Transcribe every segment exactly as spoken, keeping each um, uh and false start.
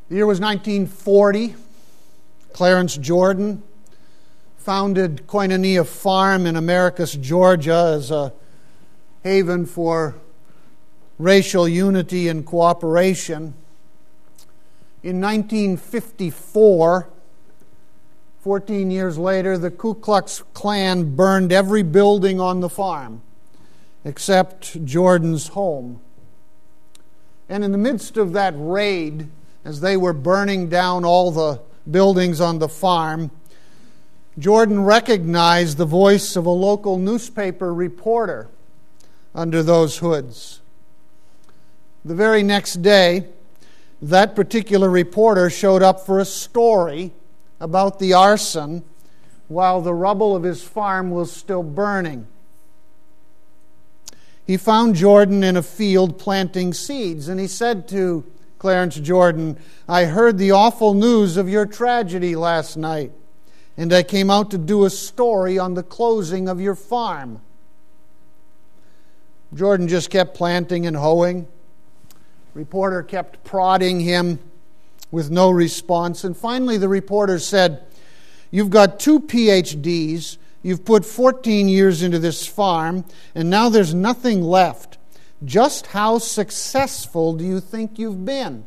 The year was nineteen forty. Clarence Jordan founded Koinonia Farm in Americus, Georgia, as a haven for racial unity and cooperation. In nineteen fifty-four, fourteen years later, the Ku Klux Klan burned every building on the farm except Jordan's home. And in the midst of that raid, as they were burning down all the buildings on the farm, Jordan recognized the voice of a local newspaper reporter under those hoods. The very next day, that particular reporter showed up for a story about the arson while the rubble of his farm was still burning. He found Jordan in a field planting seeds, and he said to Clarence Jordan, "I heard the awful news of your tragedy last night, and I came out to do a story on the closing of your farm." Jordan just kept planting and hoeing. Reporter kept prodding him with no response. And finally the reporter said, "You've got two P H Ds, you've put fourteen years into this farm, and now there's nothing left. Just how successful do you think you've been?"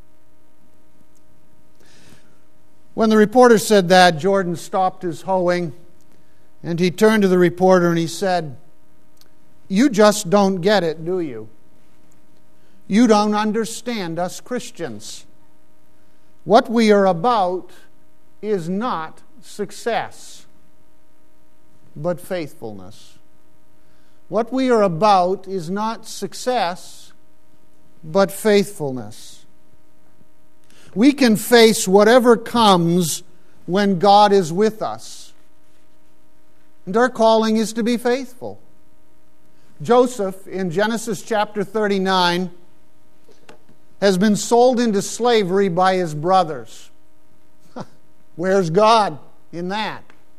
When the reporter said that, Jordan stopped his hoeing, and he turned to the reporter and he said, "You just don't get it, do you? You don't understand us Christians. What we are about is not success, but faithfulness. What we are about is not success, but faithfulness. We can face whatever comes when God is with us. And our calling is to be faithful. Joseph, in Genesis chapter thirty-nine, has been sold into slavery by his brothers. Where's God in that?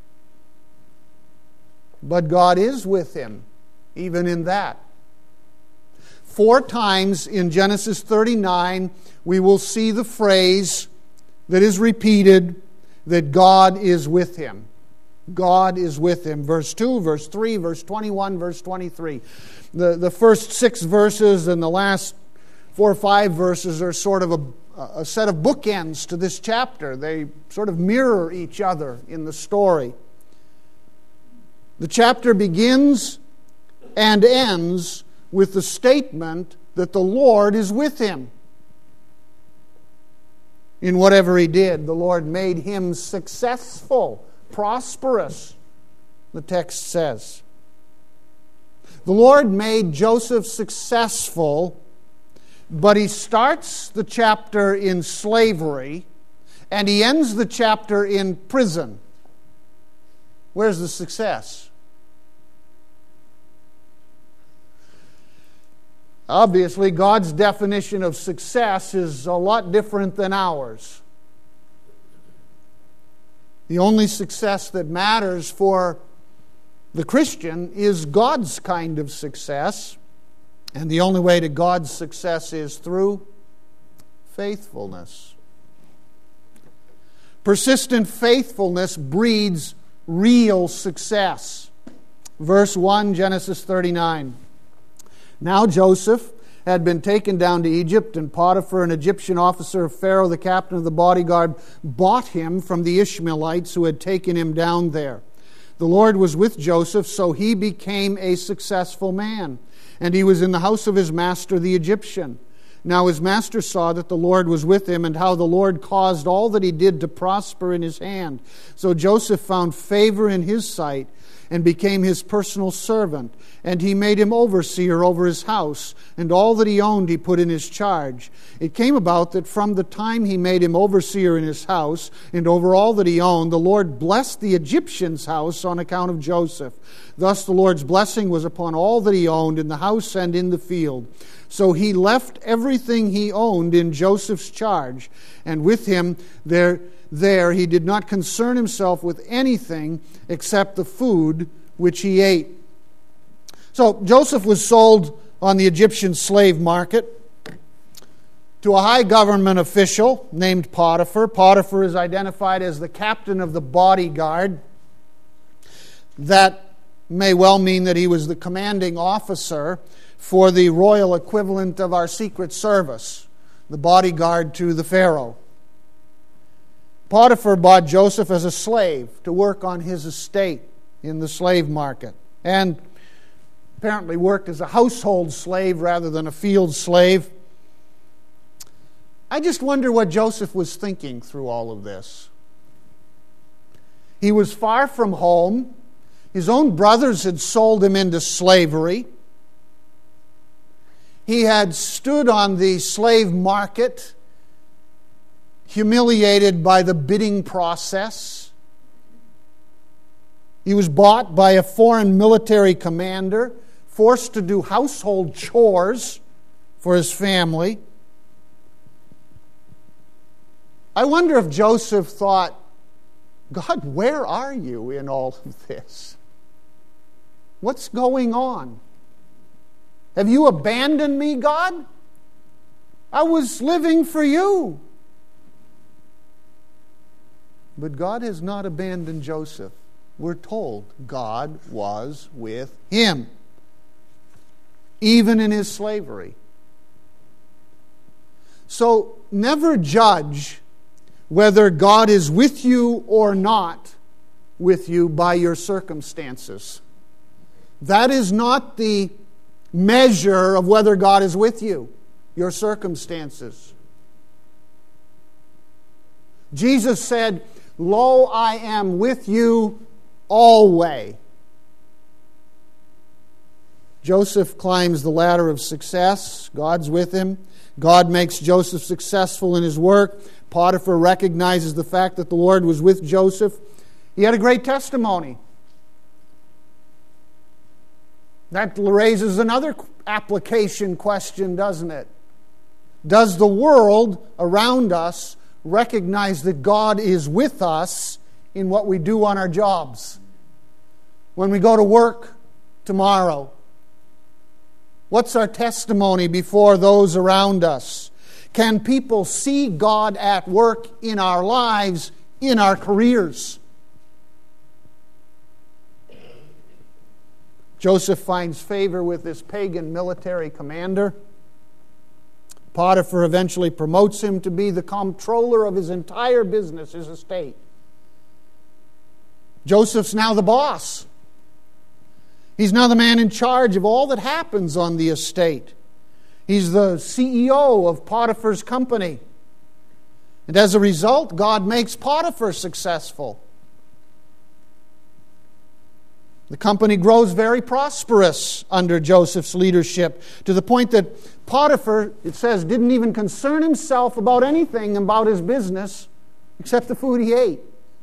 But God is with him, even in that. Four times in Genesis thirty-nine, we will see the phrase that is repeated, that God is with him. God is with him. Verse two, verse three, verse twenty-one, verse twenty-three. The, the first six verses and the last four or five verses are sort of a, a set of bookends to this chapter. They sort of mirror each other in the story. The chapter begins and ends with the statement that the Lord is with him. In whatever he did, the Lord made him successful, prosperous, the text says. The Lord made Joseph successful, but he starts the chapter in slavery and he ends the chapter in prison. Where's the success? Obviously, God's definition of success is a lot different than ours. The only success that matters for the Christian is God's kind of success. And the only way to God's success is through faithfulness. Persistent faithfulness breeds real success. Verse one, Genesis thirty-nine. Now Joseph had been taken down to Egypt, and Potiphar, an Egyptian officer of Pharaoh, the captain of the bodyguard, bought him from the Ishmaelites who had taken him down there. The Lord was with Joseph, so he became a successful man, and he was in the house of his master, the Egyptian. Now his master saw that the Lord was with him, and how the Lord caused all that he did to prosper in his hand. So Joseph found favor in his sight, and became his personal servant. And he made him overseer over his house, and all that he owned he put in his charge. It came about that from the time he made him overseer in his house, and over all that he owned, the Lord blessed the Egyptian's house on account of Joseph. Thus the Lord's blessing was upon all that he owned in the house and in the field. So he left everything he owned in Joseph's charge, and with him there There he did not concern himself with anything except the food which he ate. So Joseph was sold on the Egyptian slave market to a high government official named Potiphar. Potiphar is identified as the captain of the bodyguard. That may well mean that he was the commanding officer for the royal equivalent of our Secret Service, the bodyguard to the Pharaoh. Potiphar bought Joseph as a slave to work on his estate in the slave market, and apparently worked as a household slave rather than a field slave. I just wonder what Joseph was thinking through all of this. He was far from home. His own brothers had sold him into slavery. He had stood on the slave market, humiliated by the bidding process. He was bought by a foreign military commander, forced to do household chores for his family. I wonder if Joseph thought, God, where are you in all of this? What's going on? Have you abandoned me, God? I was living for you. But God has not abandoned Joseph. We're told God was with him, even in his slavery. So never judge whether God is with you or not with you by your circumstances. That is not the measure of whether God is with you, your circumstances. Jesus said, "Lo, I am with you always." Joseph climbs the ladder of success. God's with him. God makes Joseph successful in his work. Potiphar recognizes the fact that the Lord was with Joseph. He had a great testimony. That raises another application question, doesn't it? Does the world around us recognize that God is with us in what we do on our jobs? When we go to work tomorrow, what's our testimony before those around us? Can people see God at work in our lives, in our careers? Joseph finds favor with this pagan military commander. Potiphar eventually promotes him to be the comptroller of his entire business, his estate. Joseph's now the boss. He's now the man in charge of all that happens on the estate. He's the C E O of Potiphar's company. And as a result, God makes Potiphar successful. The company grows very prosperous under Joseph's leadership, to the point that Potiphar, it says, didn't even concern himself about anything about his business except the food he ate,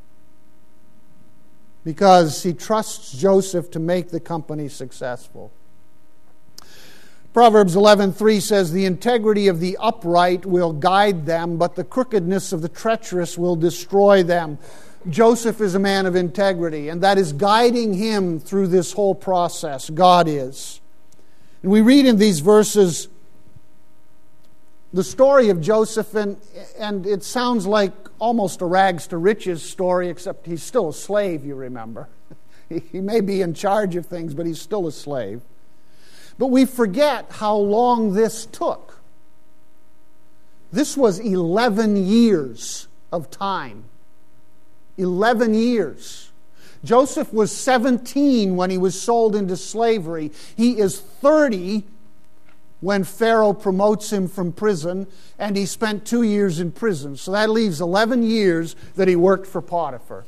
because he trusts Joseph to make the company successful. Proverbs eleven three says, "The integrity of the upright will guide them, but the crookedness of the treacherous will destroy them." Joseph is a man of integrity, and that is guiding him through this whole process. God is. And we read in these verses the story of Joseph, and, and it sounds like almost a rags to riches story, except he's still a slave, you remember. He may be in charge of things, but he's still a slave. But we forget how long this took. This was eleven years of time. Eleven years. Joseph was seventeen when he was sold into slavery. He is thirty when Pharaoh promotes him from prison, and he spent two years in prison. So that leaves eleven years that he worked for Potiphar.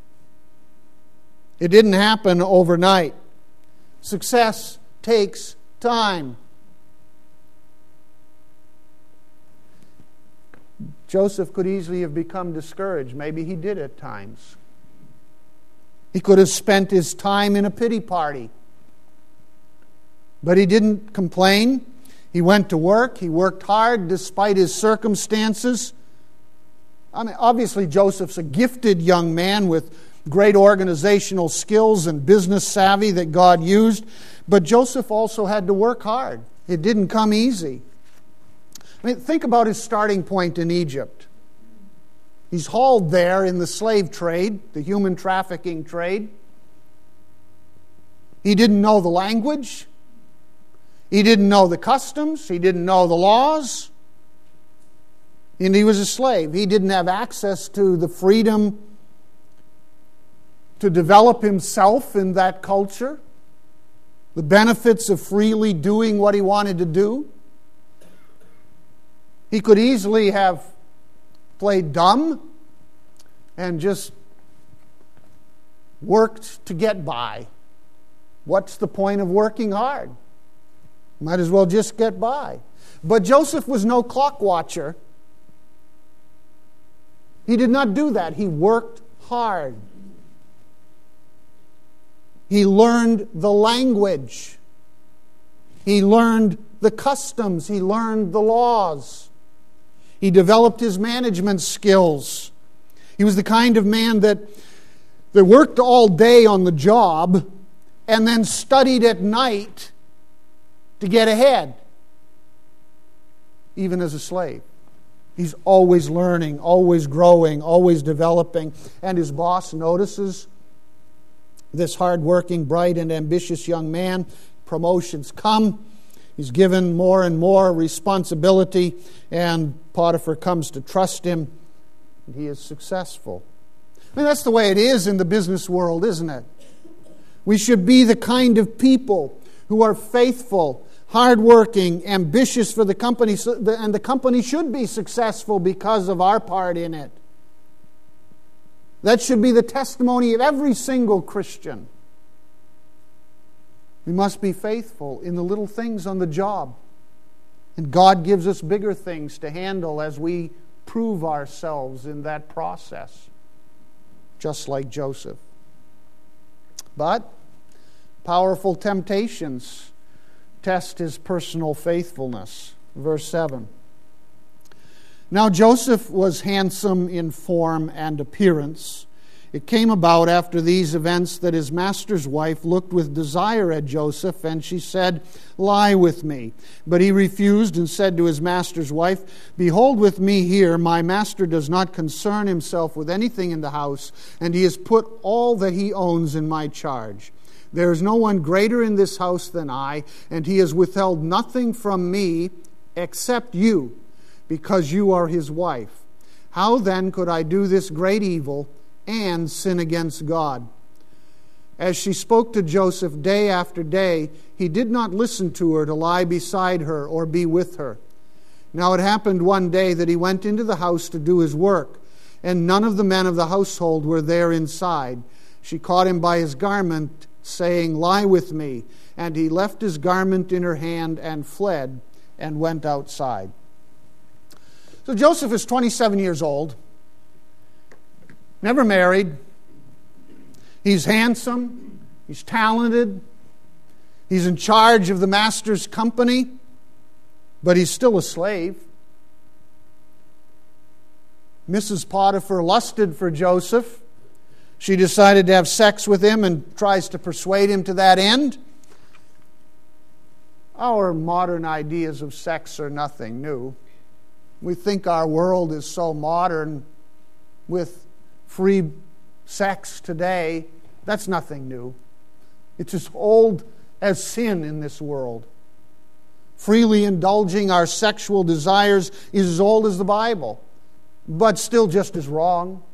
It didn't happen overnight. Success takes time. Joseph could easily have become discouraged. Maybe he did at times. He could have spent his time in a pity party. But he didn't complain. He went to work. He worked hard despite his circumstances. I mean, obviously Joseph's a gifted young man with great organizational skills and business savvy that God used. But Joseph also had to work hard. It didn't come easy. I mean, think about his starting point in Egypt. He's hauled there in the slave trade, the human trafficking trade. He didn't know the language. He didn't know the customs. He didn't know the laws. And he was a slave. He didn't have access to the freedom to develop himself in that culture, the benefits of freely doing what he wanted to do. He could easily have played dumb and just worked to get by. What's the point of working hard? Might as well just get by. But Joseph was no clock watcher. He did not do that. He worked hard. He learned the language. He learned the customs. He learned the laws. He developed his management skills. He was the kind of man that, that worked all day on the job and then studied at night to get ahead, even as a slave. He's always learning, always growing, always developing. And his boss notices this hard-working, bright, and ambitious young man. Promotions come. He's given more and more responsibility, and Potiphar comes to trust him, and he is successful. I mean, that's the way it is in the business world, isn't it? We should be the kind of people who are faithful, hardworking, ambitious for the company, and the company should be successful because of our part in it. That should be the testimony of every single Christian. We must be faithful in the little things on the job. And God gives us bigger things to handle as we prove ourselves in that process. Just like Joseph. But powerful temptations test his personal faithfulness. Verse seven. Now Joseph was handsome in form and appearance. It came about after these events that his master's wife looked with desire at Joseph, and she said, "Lie with me." But he refused and said to his master's wife, "Behold with me here, my master does not concern himself with anything in the house, and he has put all that he owns in my charge. There is no one greater in this house than I, and he has withheld nothing from me except you, because you are his wife. How then could I do this great evil and sin against God?" As she spoke to Joseph day after day, he did not listen to her to lie beside her or be with her. Now it happened one day that he went into the house to do his work, and none of the men of the household were there inside. She caught him by his garment, saying, "Lie with me." And he left his garment in her hand and fled and went outside. So Joseph is twenty-seven years old, never married. He's handsome, he's talented, he's in charge of the master's company, but he's still a slave. Missus Potiphar lusted for Joseph. She decided to have sex with him and tries to persuade him to that end. Our modern ideas of sex are nothing new. We think our world is so modern with free sex today. That's nothing new. It's as old as sin in this world. Freely indulging our sexual desires is as old as the Bible, but still just as wrong.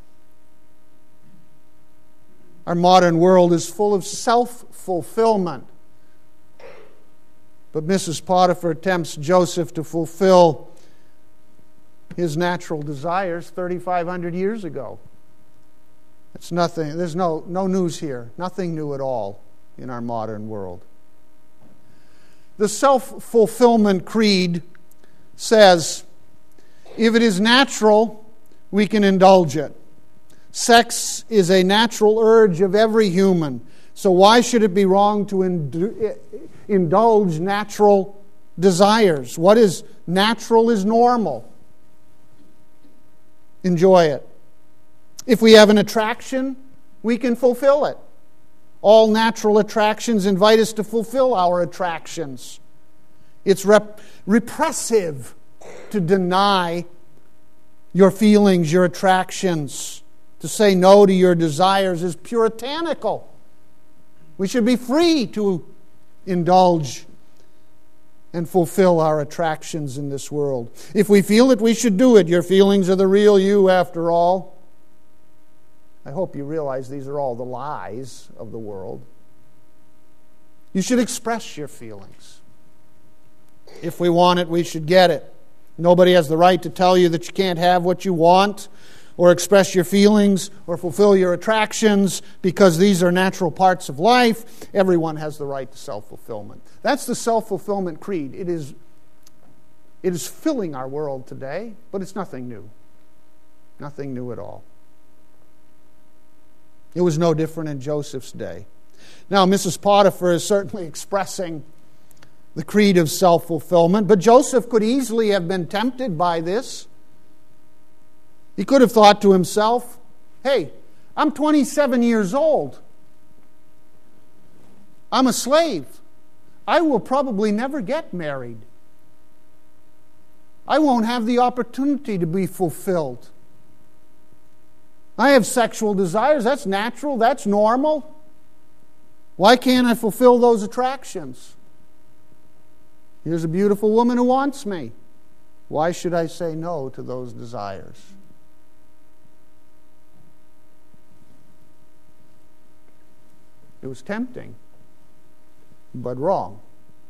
Our modern world is full of self-fulfillment. But Missus Potiphar tempts Joseph to fulfill his natural desires thirty-five hundred years ago. It's nothing, there's no, no news here. Nothing new at all in our modern world. The self-fulfillment creed says, if it is natural, we can indulge it. Sex is a natural urge of every human. So why should it be wrong to indulge natural desires? What is natural is normal. Enjoy it. If we have an attraction, we can fulfill it. All natural attractions invite us to fulfill our attractions. It's rep- repressive to deny your feelings, your attractions. To say no to your desires is puritanical. We should be free to indulge and fulfill our attractions in this world. If we feel it, we should do it. Your feelings are the real you, after all. I hope you realize these are all the lies of the world. You should express your feelings. If we want it, we should get it. Nobody has the right to tell you that you can't have what you want, or express your feelings, or fulfill your attractions, because these are natural parts of life. Everyone has the right to self-fulfillment. That's the self-fulfillment creed. It is, it is filling our world today, but it's nothing new. Nothing new at all. It was no different in Joseph's day. Now, Missus Potiphar is certainly expressing the creed of self-fulfillment, but Joseph could easily have been tempted by this. He could have thought to himself, hey, I'm twenty-seven years old. I'm a slave. I will probably never get married. I won't have the opportunity to be fulfilled. I have sexual desires. That's natural. That's normal. Why can't I fulfill those attractions? Here's a beautiful woman who wants me. Why should I say no to those desires? It was tempting, but wrong.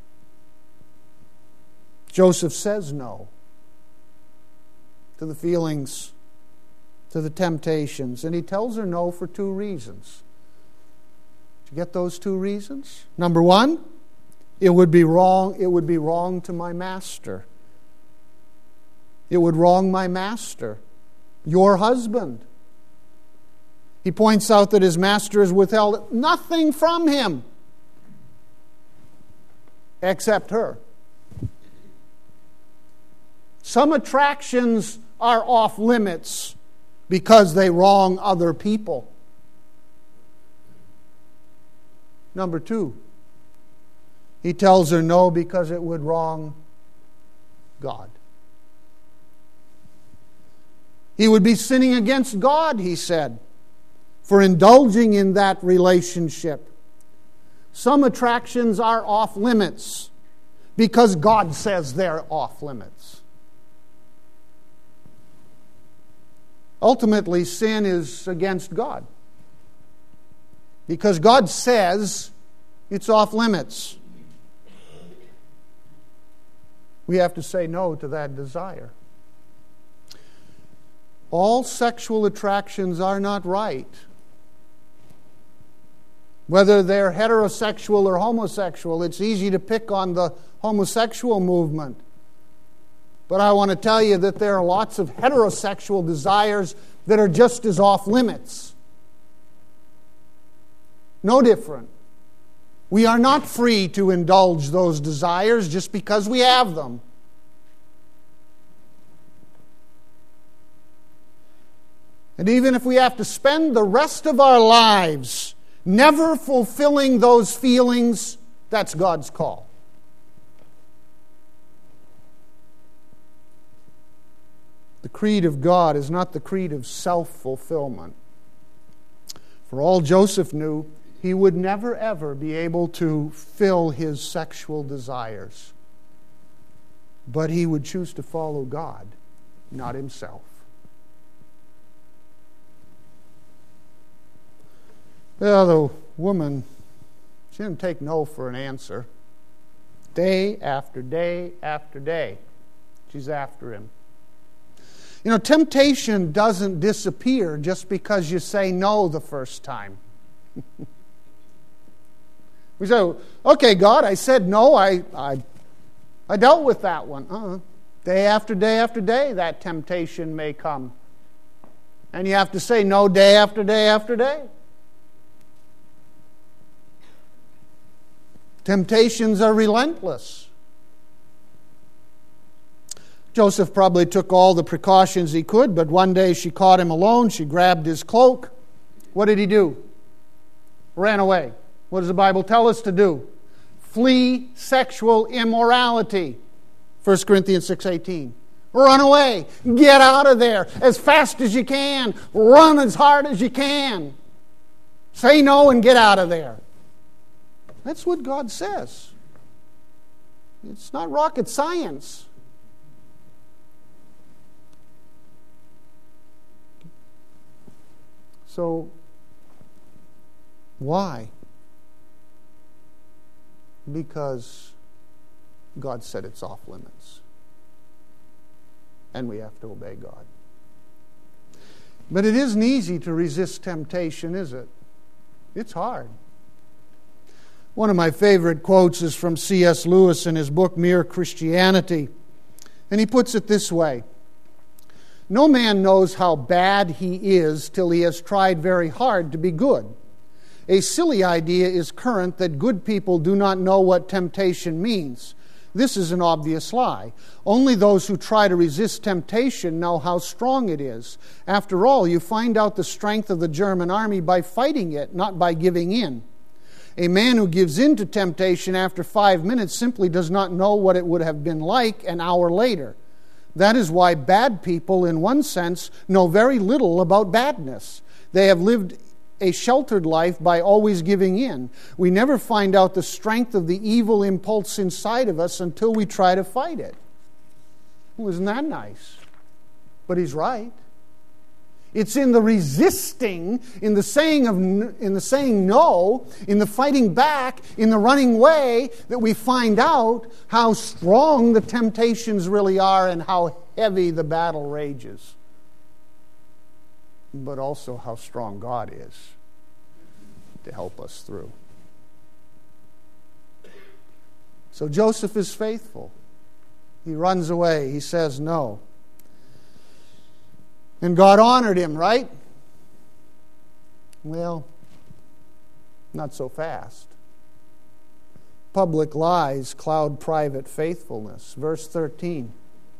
Joseph says no to the feelings, to the temptations, and he tells her no for two reasons. Did you get those two reasons? Number one, it would be wrong, it would be wrong to my master. It would wrong my master, your husband. He points out that his master has withheld nothing from him except her. Some attractions are off limits because they wrong other people. Number two, he tells her no because it would wrong God. He would be sinning against God, he said, for indulging in that relationship. Some attractions are off limits because God says they're off limits. Ultimately, sin is against God because God says it's off limits. We have to say no to that desire. All sexual attractions are not right. Whether they're heterosexual or homosexual, it's easy to pick on the homosexual movement. But I want to tell you that there are lots of heterosexual desires that are just as off limits. No different. We are not free to indulge those desires just because we have them. And even if we have to spend the rest of our lives never fulfilling those feelings, that's God's call. The creed of God is not the creed of self-fulfillment. For all Joseph knew, he would never ever be able to fill his sexual desires. But he would choose to follow God, not himself. Well, the woman, she didn't take no for an answer. Day after day after day, she's after him. You know, temptation doesn't disappear just because you say no the first time. We say, okay, God, I said no, I I, I dealt with that one. Uh-uh. Day after day after day, that temptation may come. And you have to say no day after day after day. Temptations are relentless. Joseph probably took all the precautions he could, but one day she caught him alone. She grabbed his cloak. What did he do? Ran away. What does the Bible tell us to do? Flee sexual immorality. First Corinthians six eighteen. Run away. Get out of there as fast as you can. Run as hard as you can. Say no and get out of there. That's what God says. It's not rocket science. So, why? Because God said it's off limits. And we have to obey God. But it isn't easy to resist temptation, is it? It's hard. One of my favorite quotes is from C S Lewis in his book, Mere Christianity. And he puts it this way: "No man knows how bad he is till he has tried very hard to be good. A silly idea is current that good people do not know what temptation means. This is an obvious lie. Only those who try to resist temptation know how strong it is. After all, you find out the strength of the German army by fighting it, not by giving in. A man who gives in to temptation after five minutes simply does not know what it would have been like an hour later. That is why bad people, in one sense, know very little about badness. They have lived a sheltered life by always giving in. We never find out the strength of the evil impulse inside of us until we try to fight it." Well, isn't that nice? But he's right. It's in the resisting, in the saying of, in the saying no, in the fighting back, in the running away, that we find out how strong the temptations really are and how heavy the battle rages. But also how strong God is to help us through. So Joseph is faithful. He runs away. He says no. And God honored him, right? Well, not so fast. Public lies cloud private faithfulness. Verse thirteen.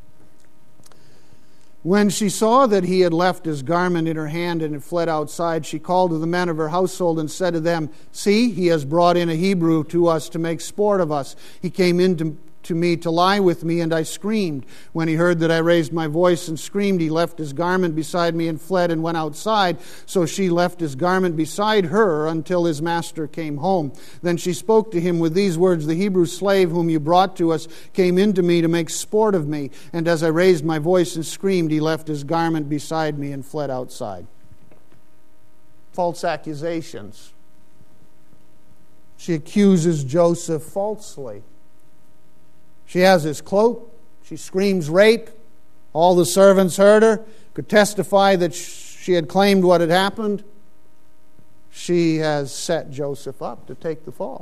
"When she saw that he had left his garment in her hand and had fled outside, she called to the men of her household and said to them, 'See, he has brought in a Hebrew to us to make sport of us. He came in to to me to lie with me, and I screamed. When he heard that I raised my voice and screamed, he left his garment beside me and fled and went outside. So she left his garment beside her until his master came home. Then she spoke to him with these words, "The Hebrew slave whom you brought to us came in to me to make sport of me. And as I raised my voice and screamed, he left his garment beside me and fled outside." False accusations. She accuses Joseph falsely. She has his cloak. She screams rape. All the servants heard her, could testify that she had claimed what had happened. She has set Joseph up to take the fall.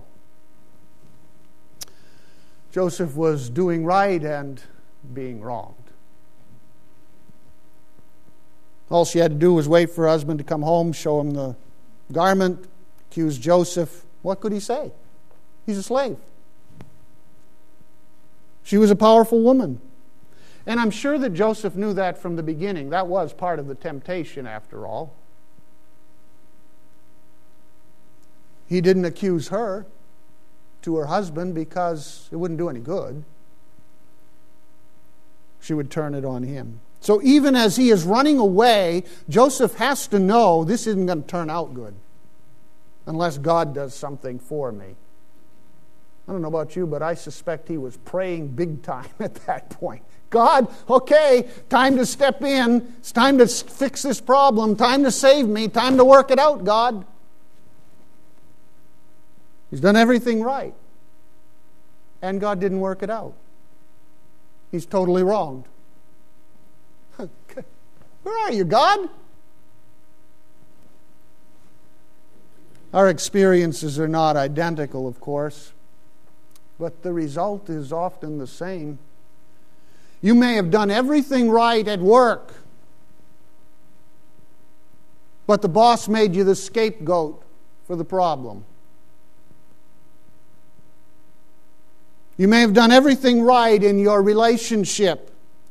Joseph was doing right and being wronged. All she had to do was wait for her husband to come home, show him the garment, accuse Joseph. What could he say? He's a slave. She was a powerful woman. And I'm sure that Joseph knew that from the beginning. That was part of the temptation, after all. He didn't accuse her to her husband because it wouldn't do any good. She would turn it on him. So even as he is running away, Joseph has to know this isn't going to turn out good unless God does something for me. I don't know about you, but I suspect he was praying big time at that point. God, okay, time to step in. It's time to fix this problem. Time to save me. Time to work it out, God. He's done everything right. And God didn't work it out. He's totally wronged. Where are you, God? Our experiences are not identical, of course. But the result is often the same. You may have done everything right at work, but the boss made you the scapegoat for the problem. You may have done everything right in your relationship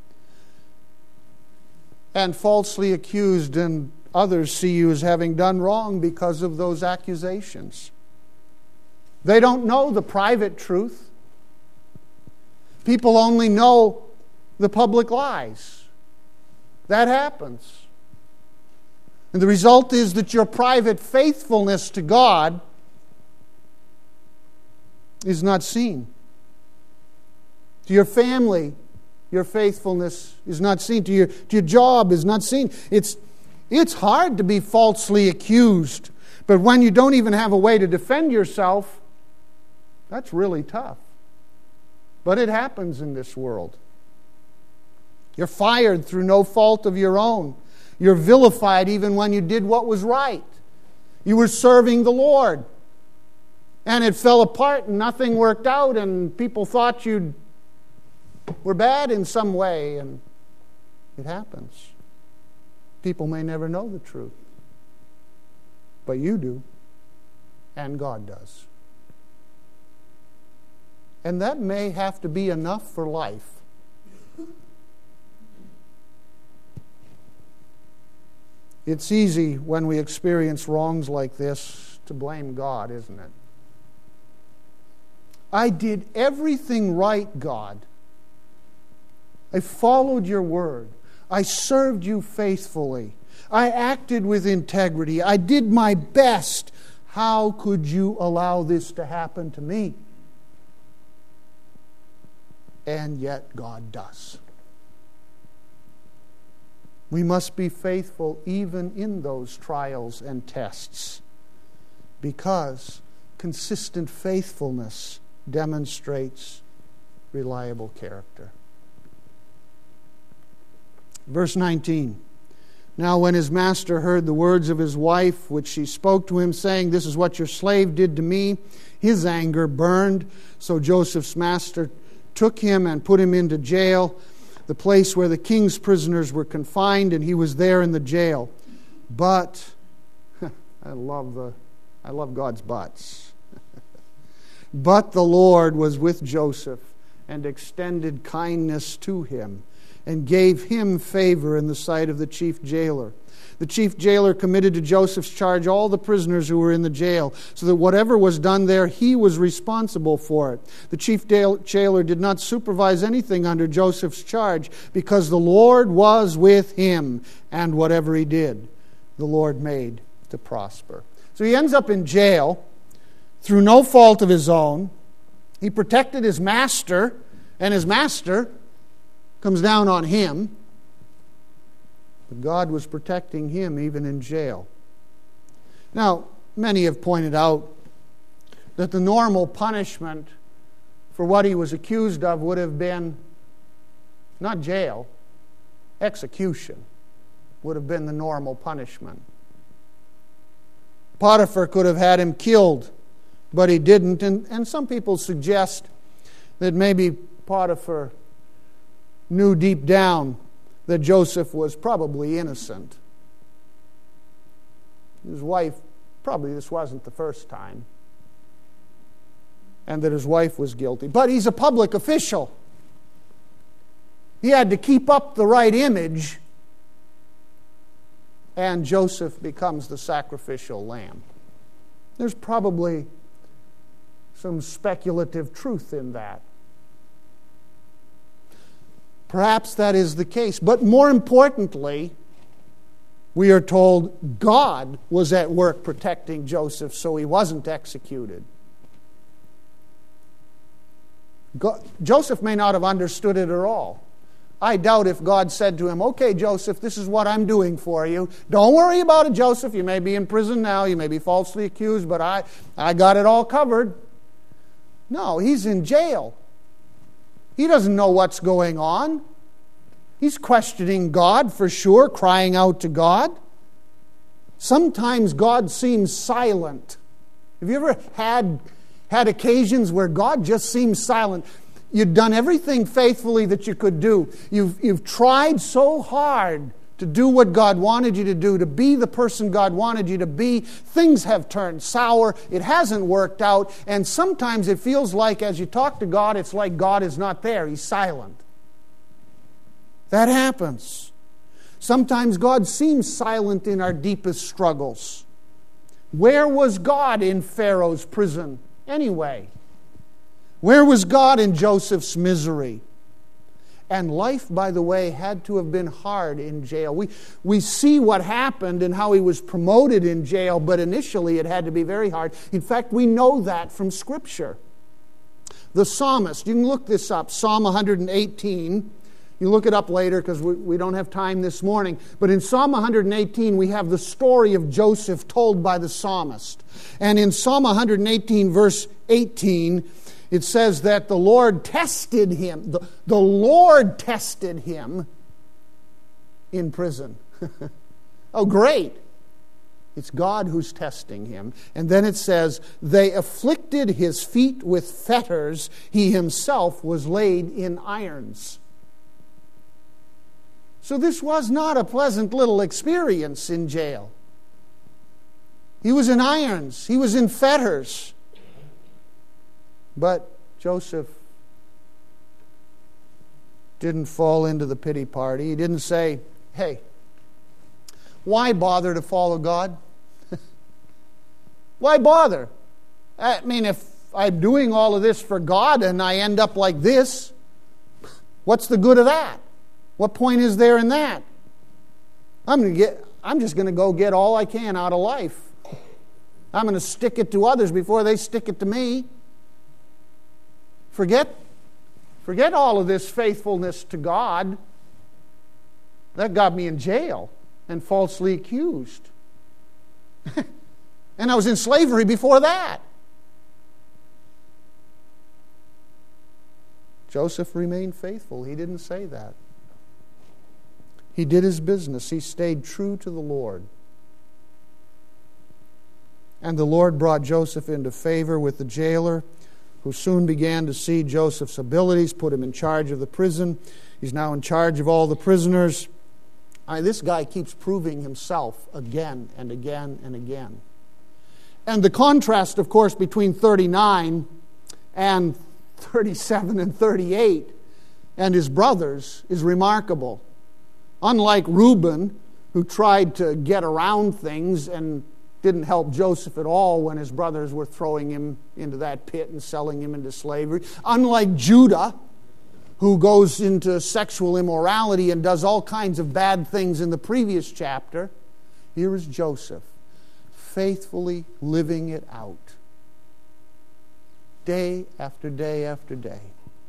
and falsely accused, and others see you as having done wrong because of those accusations. They don't know the private truth. People only know the public lies. That happens. And the result is that your private faithfulness to God is not seen. To your family, your faithfulness is not seen. To your, to your job is not seen. It's, it's hard to be falsely accused. But when you don't even have a way to defend yourself, that's really tough. But it happens in this world. You're fired through no fault of your own. You're vilified even when you did what was right. You were serving the Lord. And it fell apart and nothing worked out and people thought you were bad in some way. And it happens. People may never know the truth. But you do. And God does. And that may have to be enough for life. It's easy when we experience wrongs like this to blame God, isn't it? I did everything right, God. I followed your word. I served you faithfully. I acted with integrity. I did my best. How could you allow this to happen to me? And yet God does. We must be faithful even in those trials and tests, because consistent faithfulness demonstrates reliable character. Verse nineteen. Now when his master heard the words of his wife, which she spoke to him, saying, "This is what your slave did to me," his anger burned. So Joseph's master took him and put him into jail, the place where the king's prisoners were confined, and he was there in the jail. But, I love the, I love God's buts. But the Lord was with Joseph and extended kindness to him and gave him favor in the sight of the chief jailer. The chief jailer committed to Joseph's charge all the prisoners who were in the jail, so that whatever was done there, he was responsible for it. The chief jailer did not supervise anything under Joseph's charge, because the Lord was with him, and whatever he did, the Lord made to prosper. So he ends up in jail through no fault of his own. He protected his master, and his master comes down on him. But God was protecting him even in jail. Now, many have pointed out that the normal punishment for what he was accused of would have been not jail, execution would have been the normal punishment. Potiphar could have had him killed, but he didn't. And, and some people suggest that maybe Potiphar knew deep down that Joseph was probably innocent. His wife, probably this wasn't the first time, and that his wife was guilty. But he's a public official. He had to keep up the right image, and Joseph becomes the sacrificial lamb. There's probably some speculative truth in that. Perhaps that is the case. But more importantly, we are told God was at work protecting Joseph so he wasn't executed. God, Joseph may not have understood it at all. I doubt if God said to him, "Okay, Joseph, this is what I'm doing for you. Don't worry about it, Joseph. You may be in prison now. You may be falsely accused, but I, I got it all covered." No, he's in jail. He doesn't know what's going on. He's questioning God for sure, crying out to God. Sometimes God seems silent. Have you ever had, had occasions where God just seems silent? You've done everything faithfully that you could do. You've, you've tried so hard to do what God wanted you to do, to be the person God wanted you to be. Things have turned sour. It hasn't worked out. And sometimes it feels like as you talk to God, it's like God is not there. He's silent. That happens. Sometimes God seems silent in our deepest struggles. Where was God in Pharaoh's prison anyway? Where was God in Joseph's misery? And life, by the way, had to have been hard in jail. We, we see what happened and how he was promoted in jail, but initially it had to be very hard. In fact, we know that from Scripture. The psalmist, you can look this up, Psalm one eighteen. You look it up later because we, we don't have time this morning. But in Psalm one eighteen, we have the story of Joseph told by the psalmist. And in Psalm one eighteen, verse eighteen, it says that the Lord tested him. The, the Lord tested him in prison. Oh, great. It's God who's testing him. And then it says, they afflicted his feet with fetters. He himself was laid in irons. So this was not a pleasant little experience in jail. He was in irons. He was in fetters. But Joseph didn't fall into the pity party. He didn't say, hey, why bother to follow God? Why bother? I mean, if I'm doing all of this for God and I end up like this, what's the good of that? What point is there in that? I'm going to get I'm just going to go get all I can out of life. I'm going to stick it to others before they stick it to me. Forget forget all of this faithfulness to God. That got me in jail and falsely accused. And I was in slavery before that. Joseph remained faithful. He didn't say that. He did his business. He stayed true to the Lord. And the Lord brought Joseph into favor with the jailer, who soon began to see Joseph's abilities, put him in charge of the prison. He's now in charge of all the prisoners. I, this guy keeps proving himself again and again and again. And the contrast, of course, between thirty-nine and thirty-seven and thirty-eight and his brothers is remarkable. Unlike Reuben, who tried to get around things and didn't help Joseph at all when his brothers were throwing him into that pit and selling him into slavery. Unlike Judah, who goes into sexual immorality and does all kinds of bad things in the previous chapter, here is Joseph, faithfully living it out. Day after day after day.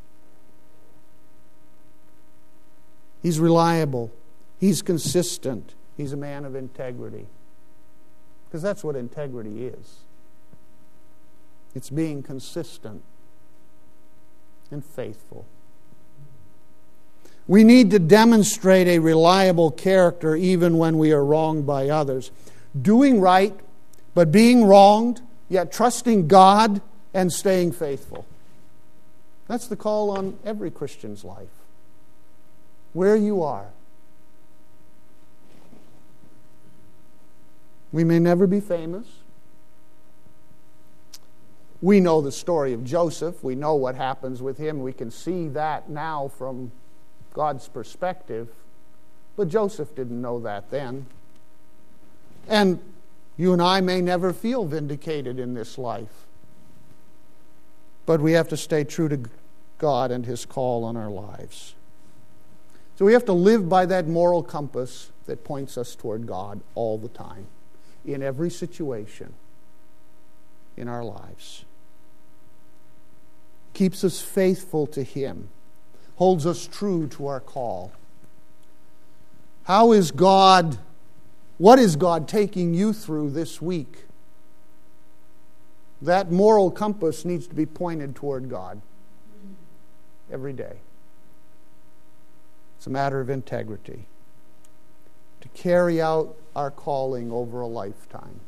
He's reliable. He's consistent. He's a man of integrity. Because that's what integrity is. It's being consistent and faithful. We need to demonstrate a reliable character even when we are wronged by others. Doing right, but being wronged, yet trusting God and staying faithful. That's the call on every Christian's life. Where you are. We may never be famous. We know the story of Joseph. We know what happens with him. We can see that now from God's perspective. But Joseph didn't know that then. And you and I may never feel vindicated in this life. But we have to stay true to God and His call on our lives. So we have to live by that moral compass that points us toward God all the time, in every situation in our lives. Keeps us faithful to Him, holds us true to our call. How is God, what is God taking you through this week? That moral compass needs to be pointed toward God every day. It's a matter of integrity. To carry out our calling over a lifetime.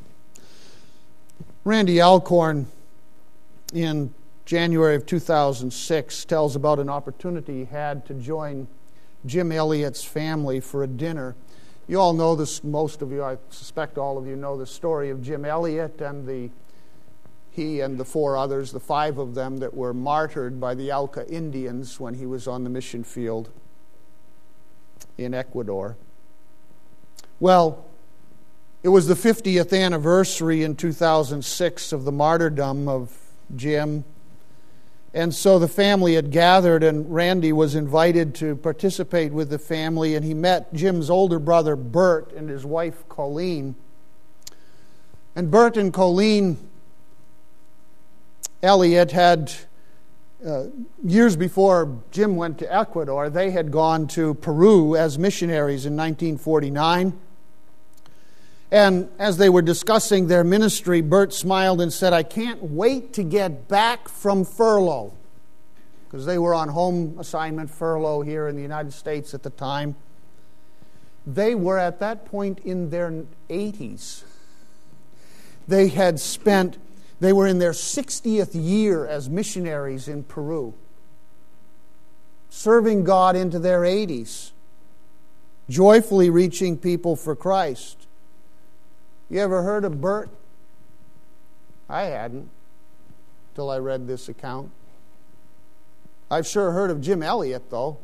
Randy Alcorn, in January of two thousand six, tells about an opportunity he had to join Jim Elliot's family for a dinner. You all know this, most of you, I suspect all of you know the story of Jim Elliot and the he and the four others, the five of them that were martyred by the Auca Indians when he was on the mission field in Ecuador. Well, it was the fiftieth anniversary in two thousand six of the martyrdom of Jim And so the family had gathered, and Randy was invited to participate with the family, and he met Jim's older brother, Bert, and his wife, Colleen. And Bert and Colleen Elliott had, uh, years before Jim went to Ecuador, they had gone to Peru as missionaries in nineteen forty-nine. And as they were discussing their ministry, Bert smiled and said, "I can't wait to get back from furlough," because they were on home assignment furlough here in the United States at the time. They were at that point in their eighties. They had spent, they were in their sixtieth year as missionaries in Peru, serving God into their eighties, joyfully reaching people for Christ. You ever heard of Bert? I hadn't, till I read this account. I've sure heard of Jim Elliott, though.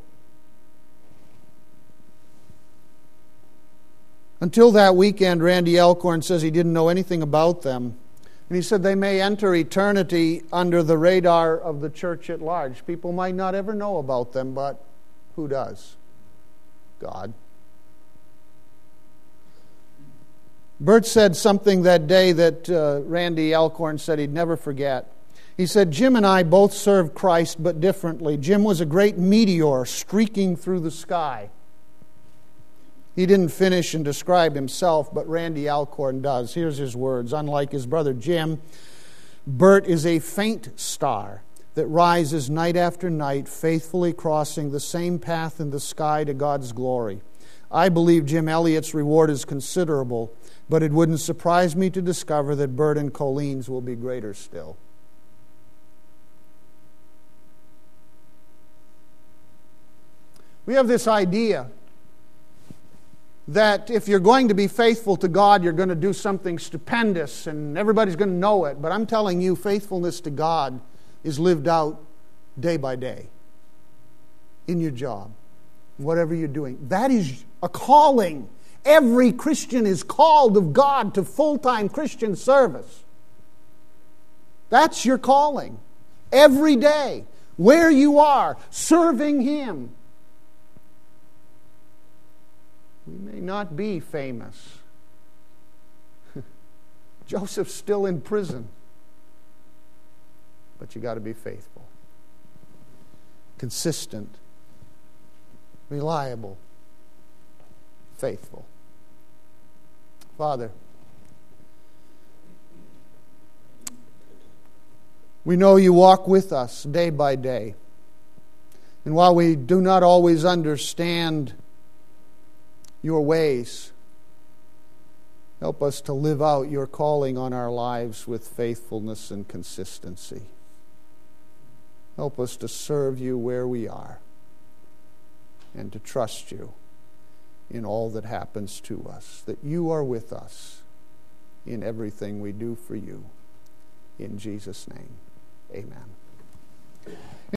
Until that weekend, Randy Alcorn says he didn't know anything about them. And he said they may enter eternity under the radar of the church at large. People might not ever know about them, but who does? God. Bert said something that day that uh, Randy Alcorn said he'd never forget. He said, "Jim and I both served Christ, but differently. Jim was a great meteor streaking through the sky." He didn't finish and describe himself, but Randy Alcorn does. Here's his words. "Unlike his brother Jim, Bert is a faint star that rises night after night, faithfully crossing the same path in the sky to God's glory. I believe Jim Elliott's reward is considerable, but it wouldn't surprise me to discover that Bert and Colleen's will be greater still." We have this idea that if you're going to be faithful to God, you're going to do something stupendous and everybody's going to know it. But I'm telling you, faithfulness to God is lived out day by day in your job, whatever you're doing. That is a calling. Every Christian is called of God to full-time Christian service. That's your calling. Every day, where you are, serving Him. We may not be famous. Joseph's still in prison. But you got to be faithful. Consistent. Reliable. Faithful. Father, we know you walk with us day by day. And while we do not always understand your ways, help us to live out your calling on our lives with faithfulness and consistency. Help us to serve you where we are and to trust you in all that happens to us, that you are with us in everything we do for you. In Jesus' name, amen.